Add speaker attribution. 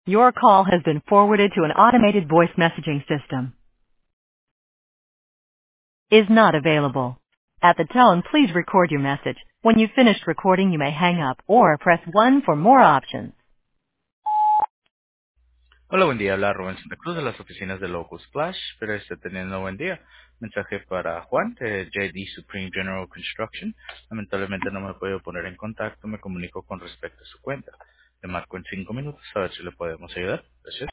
Speaker 1: Your call has been forwarded to an automated voice messaging system. Is not available. At the tone, please record your message. When you've finished recording, you may hang up or press 1 for more options.
Speaker 2: Hola, buen día. Habla Rubén Santa Cruz de las oficinas de Locus Splash. Espero esté teniendo buen día. Mensaje para Juan de JD Supreme General Construction. Lamentablemente no me puedo poner en contacto. Me comunico con respecto a su cuenta. Le marco en 5 minutos a ver si le podemos ayudar. Gracias.